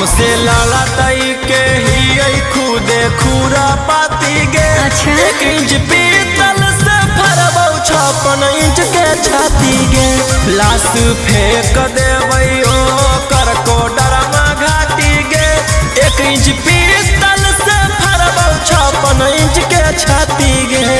हमसे लड़ा तई के ही खुदे खूरा पाती गे। अच्छा। 1 इंच पीतल से भरबौ 56 इंच के छाती गे। लाश फेंक देबै ओकर कोडरमा घाटी गे। 1 इंच पीतल से भरबौ 56 इंच के छाती गे।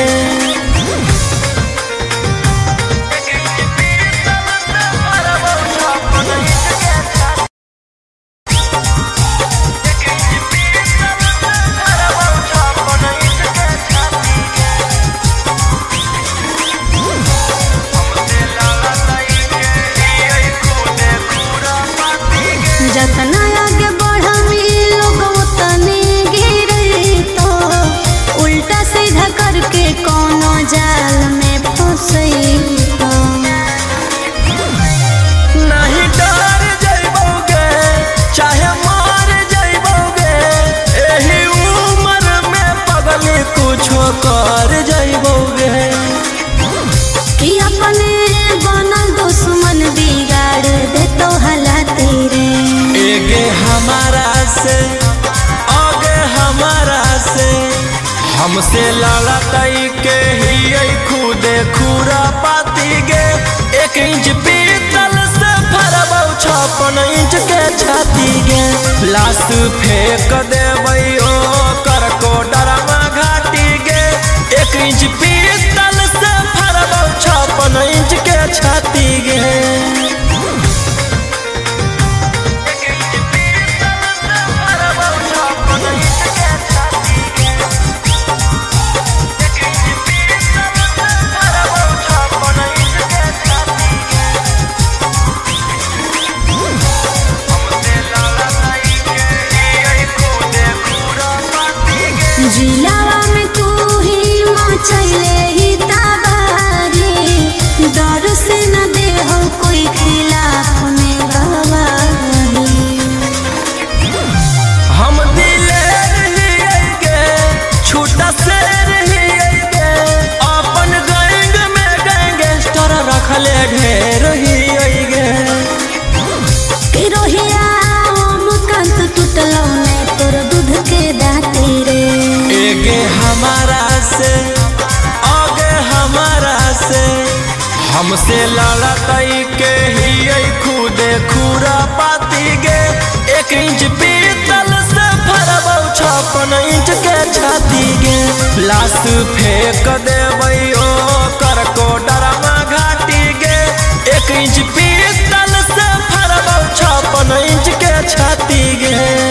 जतना आगे बढ़मी लोग उतने गिरे तो उल्टा सीधा करके कोनो जाल में फंसई तो। नहीं डर जइबोगे चाहे मार जइबोगे। एही उम्र में पगली कुछो कर जइबोगे। कि अपने बनल दुश्मन बिगाड़ दे तो हालाती रे। एगे हमारा से आगे हमारा से हमसे लड़ा तई के ही खुदे खूरा पाती गे। 1 इंच पीतल से भरबौ 56 इंच के छाती गे। लाश फेंक देबै ओकर कोडरमा घाटी गे। 1 इंच पीतल से भरबौ 56 इंच के छाती गे। जिलावा में तू ही मचले ही ताबारी। डर से न दे हो कोई खिलाफ में गवाही। हम दिलेर ही गे छूटा शेर ही गे। अपन गैंग में गैंगस्टर रखले ढेर ही गे। कि रोहिया मुकांत टूटलो ने तोर दूध के दाती रे। एगे हमारा से आगे हमारा से हमसे लड़ा तई के ही खुदे खूरा पाती गे। 1 इंच पीतल से भरबौ 56 इंच के छाती गे। लाश फेंक देबै ओकर कोडरमा घाटी गे। 1 इंच पीतल से भरबौ 56 इंच के छाती गे।